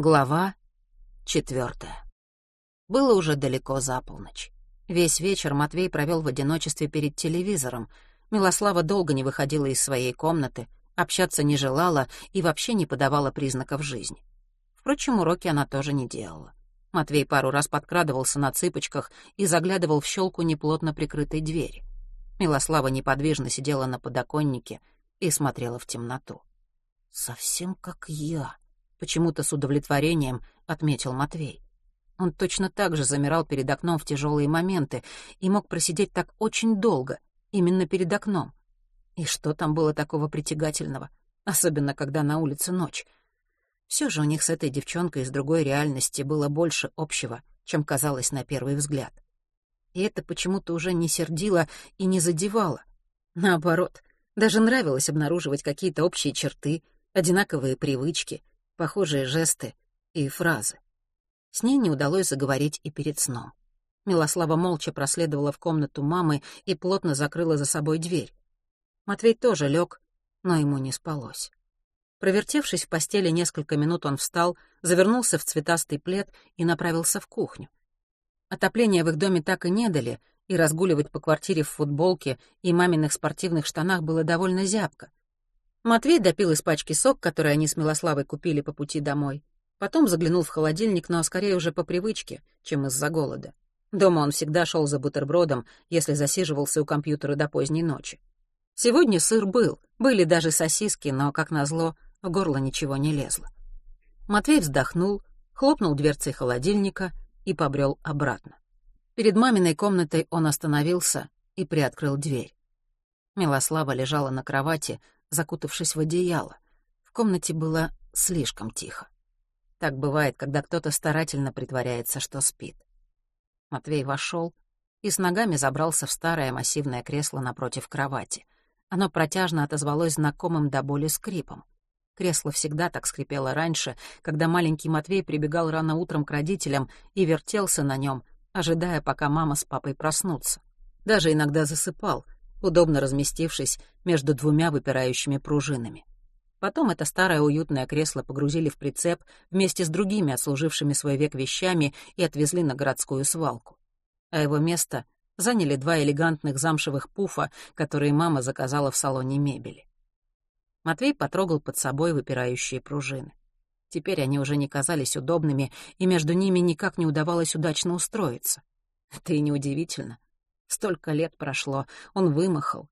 Глава 4. Было уже далеко за полночь. Весь вечер Матвей провел в одиночестве перед телевизором. Милослава долго не выходила из своей комнаты, общаться не желала и вообще не подавала признаков жизни. Впрочем, уроки она тоже не делала. Матвей пару раз подкрадывался на цыпочках и заглядывал в щелку неплотно прикрытой двери. Милослава неподвижно сидела на подоконнике и смотрела в темноту. «Совсем как я», — почему-то с удовлетворением отметил Матвей. Он точно так же замирал перед окном в тяжелые моменты и мог просидеть так очень долго, именно перед окном. И что там было такого притягательного, особенно когда на улице ночь? Все же у них с этой девчонкой из другой реальности было больше общего, чем казалось на первый взгляд. И это почему-то уже не сердило и не задевало. Наоборот, даже нравилось обнаруживать какие-то общие черты, одинаковые привычки, похожие жесты и фразы. С ней не удалось заговорить и перед сном. Милослава молча проследовала в комнату мамы и плотно закрыла за собой дверь. Матвей тоже лег, но ему не спалось. Провертевшись в постели несколько минут, он встал, завернулся в цветастый плед и направился в кухню. Отопления в их доме так и не дали, и разгуливать по квартире в футболке и маминых спортивных штанах было довольно зябко. Матвей допил из пачки сок, который они с Милославой купили по пути домой. Потом заглянул в холодильник, но скорее уже по привычке, чем из-за голода. Дома он всегда шел за бутербродом, если засиживался у компьютера до поздней ночи. Сегодня сыр был, были даже сосиски, но, как назло, в горло ничего не лезло. Матвей вздохнул, хлопнул дверцей холодильника и побрел обратно. Перед маминой комнатой он остановился и приоткрыл дверь. Милослава лежала на кровати, закутавшись в одеяло. В комнате было слишком тихо. Так бывает, когда кто-то старательно притворяется, что спит. Матвей вошел и с ногами забрался в старое массивное кресло напротив кровати. Оно протяжно отозвалось знакомым до боли скрипом. Кресло всегда так скрипело раньше, когда маленький Матвей прибегал рано утром к родителям и вертелся на нем, ожидая, пока мама с папой проснутся. Даже иногда засыпал, удобно разместившись между двумя выпирающими пружинами. Потом это старое уютное кресло погрузили в прицеп вместе с другими отслужившими свой век вещами и отвезли на городскую свалку. А его место заняли два элегантных замшевых пуфа, которые мама заказала в салоне мебели. Матвей потрогал под собой выпирающие пружины. Теперь они уже не казались удобными, и между ними никак не удавалось удачно устроиться. Это и неудивительно. Столько лет прошло, он вымахал.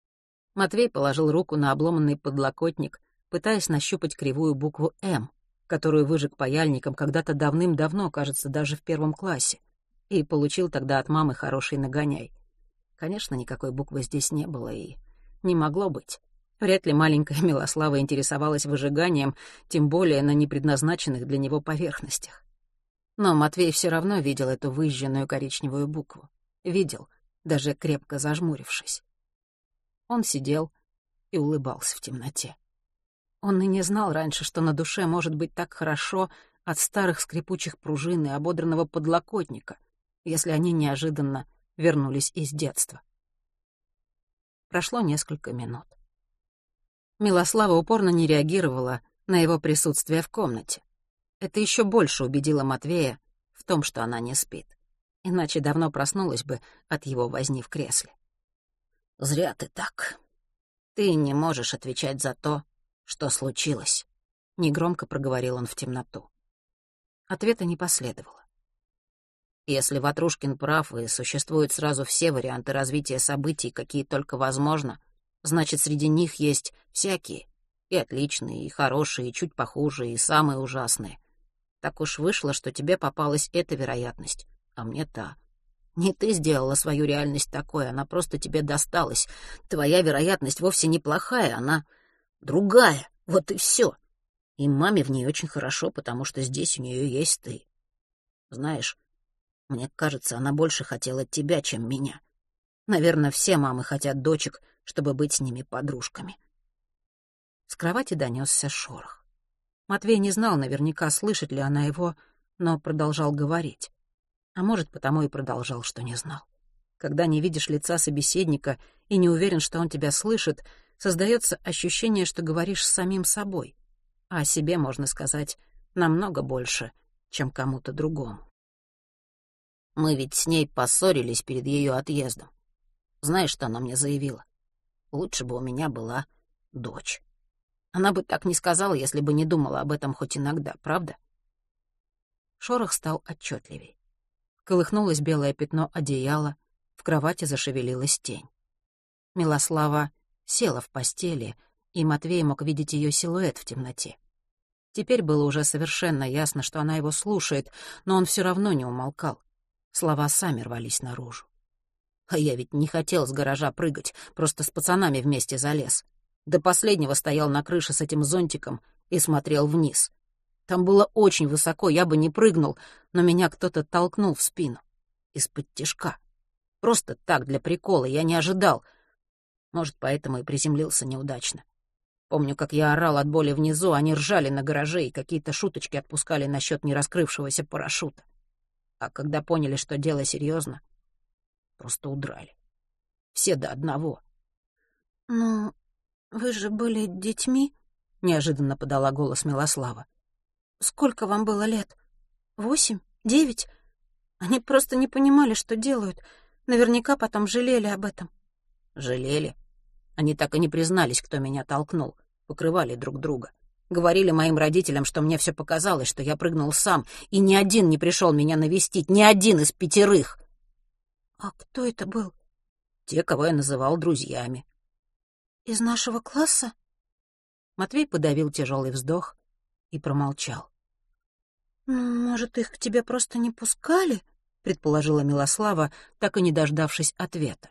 Матвей положил руку на обломанный подлокотник, пытаясь нащупать кривую букву «М», которую выжег паяльником когда-то давным-давно, кажется, даже в 1 классе, и получил тогда от мамы хороший нагоняй. Конечно, никакой буквы здесь не было и не могло быть. Вряд ли маленькая Милослава интересовалась выжиганием, тем более на непредназначенных для него поверхностях. Но Матвей все равно видел эту выжженную коричневую букву. Видел, даже крепко зажмурившись. Он сидел и улыбался в темноте. Он и не знал раньше, что на душе может быть так хорошо от старых скрипучих пружин и ободранного подлокотника, если они неожиданно вернулись из детства. Прошло несколько минут. Милослава упорно не реагировала на его присутствие в комнате. Это еще больше убедило Матвея в том, что она не спит. Иначе давно проснулась бы от его возни в кресле. «Зря ты так. Ты не можешь отвечать за то, что случилось», — негромко проговорил он в темноту. Ответа не последовало. Если Ватрушкин прав и существуют сразу все варианты развития событий, какие только возможно, значит, среди них есть всякие, и отличные, и хорошие, и чуть похуже, и самые ужасные. Так уж вышло, что тебе попалась эта вероятность, а мне та. Не ты сделала свою реальность такой, она просто тебе досталась. Твоя вероятность вовсе неплохая, она другая, вот и все. И маме в ней очень хорошо, потому что здесь у нее есть ты. Знаешь, мне кажется, она больше хотела тебя, чем меня. Наверное, все мамы хотят дочек, чтобы быть с ними подружками. С кровати донесся шорох. Матвей не знал наверняка, слышит ли она его, но продолжал говорить. А может, потому и продолжал, что не знал. Когда не видишь лица собеседника и не уверен, что он тебя слышит, создается ощущение, что говоришь с самим собой. А о себе можно сказать намного больше, чем кому-то другому. Мы ведь с ней поссорились перед ее отъездом. Знаешь, что она мне заявила? Лучше бы у меня была дочь. Она бы так не сказала, если бы не думала об этом хоть иногда, правда? Шорох стал отчетливей. Колыхнулось белое пятно одеяла, в кровати зашевелилась тень. Милослава села в постели, и Матвей мог видеть ее силуэт в темноте. Теперь было уже совершенно ясно, что она его слушает, но он все равно не умолкал. Слова сами рвались наружу. А я ведь не хотел с гаража прыгать, просто с пацанами вместе залез. До последнего стоял на крыше с этим зонтиком и смотрел вниз. Там было очень высоко, я бы не прыгнул, но меня кто-то толкнул в спину. Из-под тишка. Просто так, для прикола, я не ожидал. Может, поэтому и приземлился неудачно. Помню, как я орал от боли внизу, они ржали на гараже и какие-то шуточки отпускали насчет нераскрывшегося парашюта. А когда поняли, что дело серьезно, просто удрали. Все до одного. «Ну, вы же были детьми?» — неожиданно подала голос Милослава. «Сколько вам было лет? 8? 9? Они просто не понимали, что делают. Наверняка потом жалели об этом». Жалели. Они так и не признались, кто меня толкнул. Покрывали друг друга. Говорили моим родителям, что мне все показалось, что я прыгнул сам, и ни один не пришел меня навестить, ни один из 5. «А кто это был?» Те, кого я называл друзьями. «Из нашего класса?» Матвей подавил тяжелый вздох и промолчал. «Ну, может, их к тебе просто не пускали?» — предположила Милослава, так и не дождавшись ответа.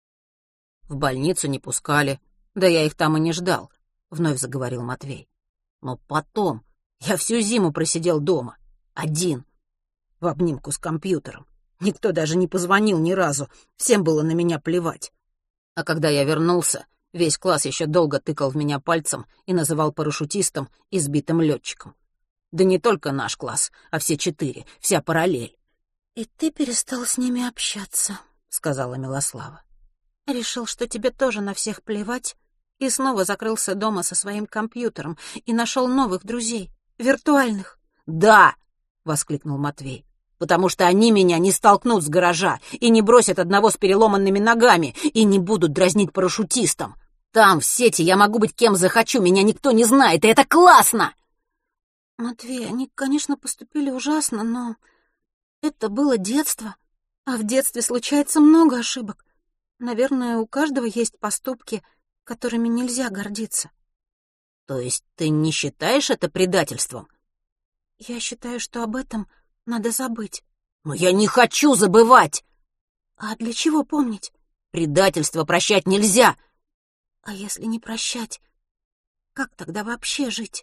«В больницу не пускали, да я их там и не ждал», — вновь заговорил Матвей. «Но потом я всю зиму просидел дома, один, в обнимку с компьютером. Никто даже не позвонил ни разу, всем было на меня плевать. А когда я вернулся, весь класс еще долго тыкал в меня пальцем и называл парашютистом и сбитым летчиком. Да не только наш класс, а все 4, вся параллель». «И ты перестал с ними общаться», — сказала Милослава. «Решил, что тебе тоже на всех плевать, и снова закрылся дома со своим компьютером и нашел новых друзей, виртуальных». «Да!» — воскликнул Матвей. «Потому что они меня не столкнут с гаража и не бросят одного с переломанными ногами и не будут дразнить парашютистом. Там, в сети, я могу быть кем захочу, меня никто не знает, и это классно!» «Матвей, они, конечно, поступили ужасно, но это было детство, а в детстве случается много ошибок. Наверное, у каждого есть поступки, которыми нельзя гордиться». «То есть ты не считаешь это предательством?» «Я считаю, что об этом надо забыть». «Но я не хочу забывать!» «А для чего помнить?» «Предательство прощать нельзя!» «А если не прощать, как тогда вообще жить?»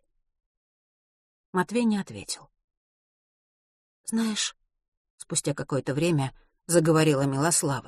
Матвей не ответил. «Знаешь», — спустя какое-то время заговорила Милослава,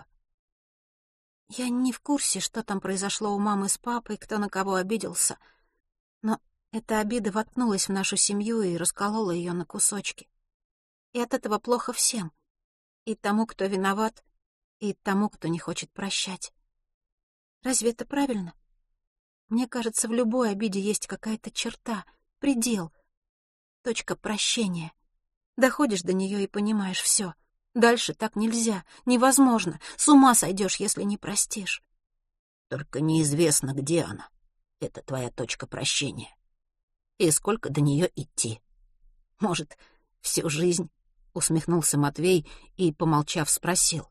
«я не в курсе, что там произошло у мамы с папой, кто на кого обиделся, но эта обида воткнулась в нашу семью и расколола ее на кусочки. И от этого плохо всем. И тому, кто виноват, и тому, кто не хочет прощать. Разве это правильно? Мне кажется, в любой обиде есть какая-то черта, предел, точка прощения. Доходишь до нее и понимаешь все. Дальше так нельзя, невозможно. С ума сойдешь, если не простишь». «Только неизвестно, где она. Это твоя точка прощения. И сколько до нее идти? Может, всю жизнь?» — усмехнулся Матвей и, помолчав, спросил.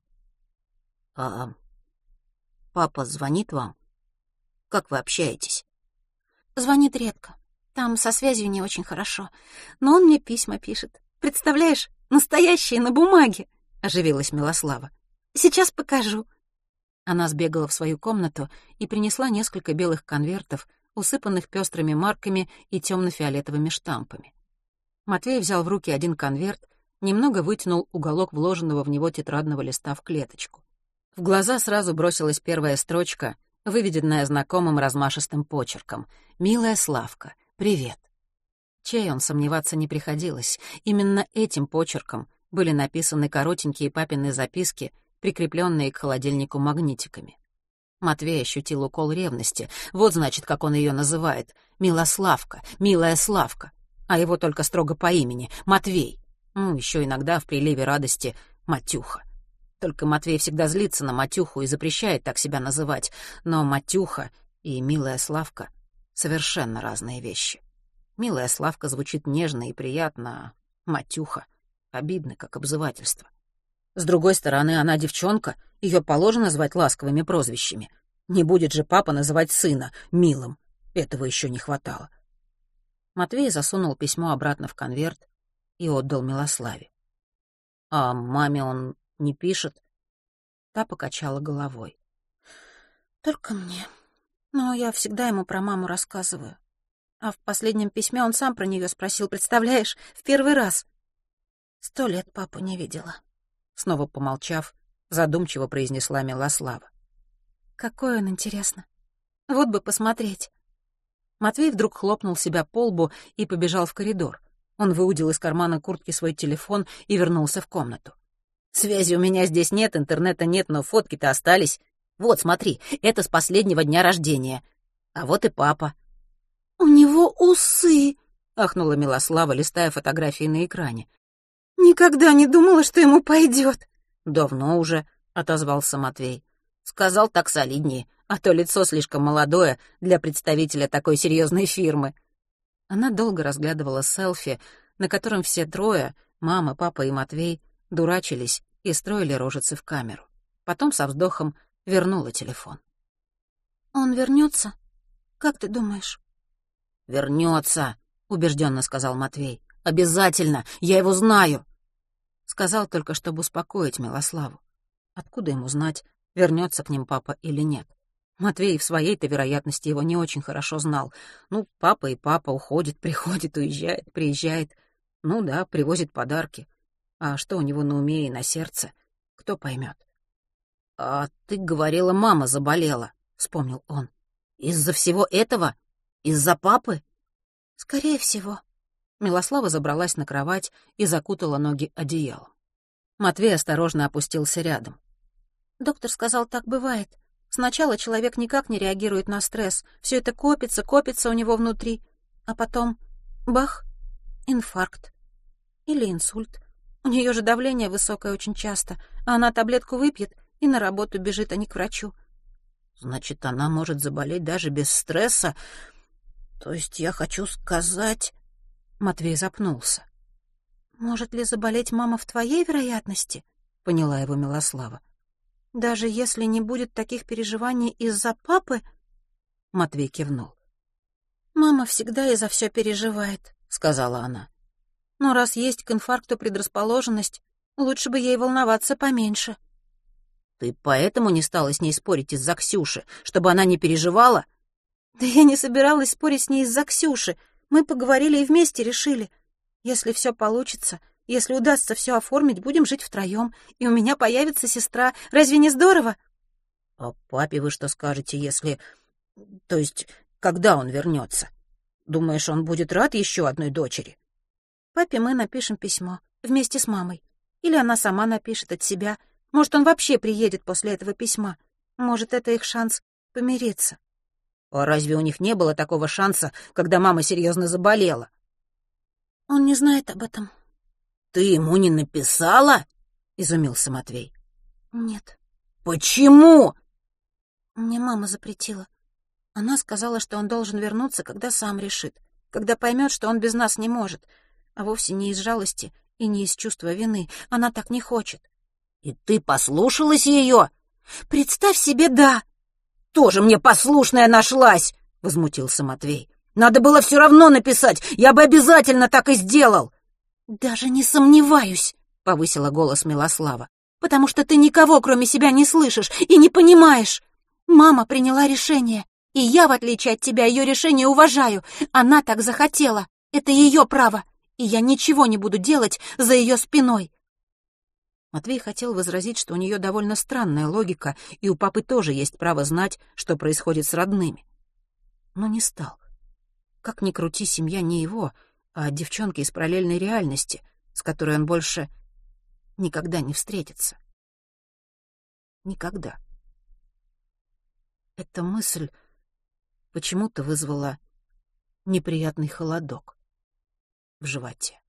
«А папа звонит вам? Как вы общаетесь?» «Звонит редко. Там со связью не очень хорошо. Но он мне письма пишет. Представляешь, настоящие на бумаге!» — оживилась Милослава. «Сейчас покажу». Она сбегала в свою комнату и принесла несколько белых конвертов, усыпанных пестрыми марками и темно-фиолетовыми штампами. Матвей взял в руки один конверт, немного вытянул уголок вложенного в него тетрадного листа в клеточку. В глаза сразу бросилась первая строчка, выведенная знакомым размашистым почерком. «Милая Славка, привет». Чей он, сомневаться не приходилось. Именно этим почерком были написаны коротенькие папины записки, прикрепленные к холодильнику магнитиками. Матвей ощутил укол ревности. Вот, значит, как он ее называет. «Милославка, милая Славка». а его только строго по имени — Матвей. Ну, еще иногда в приливе радости — Матюха. Только Матвей всегда злится на Матюху и запрещает так себя называть, но Матюха и милая Славка — совершенно разные вещи. Милая Славка звучит нежно и приятно, а Матюха — обидно, как обзывательство. С другой стороны, она девчонка, ее положено звать ласковыми прозвищами. Не будет же папа называть сына милым. Этого еще не хватало. Матвей засунул письмо обратно в конверт и отдал Милославе. «А маме он не пишет?» Та покачала головой. «Только мне. Но я всегда ему про маму рассказываю. А в последнем письме он сам про нее спросил, представляешь, в первый раз. 100 лет папу не видела». Снова помолчав, задумчиво произнесла Милослава. «Какой он, интересно. Вот бы посмотреть». Матвей вдруг хлопнул себя по лбу и побежал в коридор. Он выудил из кармана куртки свой телефон и вернулся в комнату. «Связи у меня здесь нет, интернета нет, но фотки-то остались. Вот, смотри, это с последнего дня рождения. А вот и папа». «У него усы!» — ахнула Милослава, листая фотографии на экране. «Никогда не думала, что ему пойдет». «Давно уже», — отозвался Матвей. «Сказал так солиднее, а то лицо слишком молодое для представителя такой серьезной фирмы». Она долго разглядывала селфи, на котором все трое, мама, папа и Матвей, дурачились и строили рожицы в камеру. Потом со вздохом вернула телефон. «Он вернется? Как ты думаешь?» «Вернется», — убежденно сказал Матвей. «Обязательно! Я его знаю!» Сказал только, чтобы успокоить Милославу. Откуда ему знать, вернется к ним папа или нет? Матвей в своей-то вероятности его не очень хорошо знал. Ну, папа и папа уходит, приходит, уезжает, приезжает. Ну да, привозит подарки. А что у него на уме и на сердце, кто поймет? «А ты говорила, мама заболела», — вспомнил он. «Из-за всего этого? Из-за папы?» «Скорее всего». Милослава забралась на кровать и закутала ноги одеялом. Матвей осторожно опустился рядом. «Доктор сказал, так бывает. Сначала человек никак не реагирует на стресс. Все это копится, копится у него внутри. А потом — бах! Инфаркт. Или инсульт. У нее же давление высокое очень часто, а она таблетку выпьет и на работу бежит, а не к врачу». «Значит, она может заболеть даже без стресса? То есть я хочу сказать...» Матвей запнулся. «Может ли заболеть мама в твоей вероятности?» — поняла его Милослава. «Даже если не будет таких переживаний из-за папы?» Матвей кивнул. «Мама всегда и за все переживает», — сказала она. «Но раз есть к инфаркту предрасположенность, лучше бы ей волноваться поменьше». «Ты поэтому не стала с ней спорить из-за Ксюши, чтобы она не переживала?» «Да я не собиралась спорить с ней из-за Ксюши. Мы поговорили и вместе решили. Если все получится, если удастся все оформить, будем жить втроем, и у меня появится сестра. Разве не здорово?» «А папе вы что скажете, если... То есть, когда он вернется? Думаешь, он будет рад еще одной дочери?» «Папе мы напишем письмо вместе с мамой. Или она сама напишет от себя. Может, он вообще приедет после этого письма. Может, это их шанс помириться». «А разве у них не было такого шанса, когда мама серьезно заболела?» «Он не знает об этом». «Ты ему не написала?» — изумился Матвей. «Нет». «Почему?» «Мне мама запретила. Она сказала, что он должен вернуться, когда сам решит, когда поймет, что он без нас не может, а вовсе не из жалости и не из чувства вины. Она так не хочет». «И ты послушалась ее?» «Представь себе, да!» «Тоже мне послушная нашлась!» — возмутился Матвей. «Надо было все равно написать, я бы обязательно так и сделал!» «Даже не сомневаюсь!» — повысила голос Милослава. «Потому что ты никого, кроме себя, не слышишь и не понимаешь. Мама приняла решение, и я, в отличие от тебя, ее решение уважаю. Она так захотела, это ее право, и я ничего не буду делать за ее спиной». Матвей хотел возразить, что у нее довольно странная логика, и у папы тоже есть право знать, что происходит с родными. Но не стал. Как ни крути, семья не его, а девчонки из параллельной реальности, с которой он больше никогда не встретится. Никогда. Эта мысль почему-то вызвала неприятный холодок. в животе.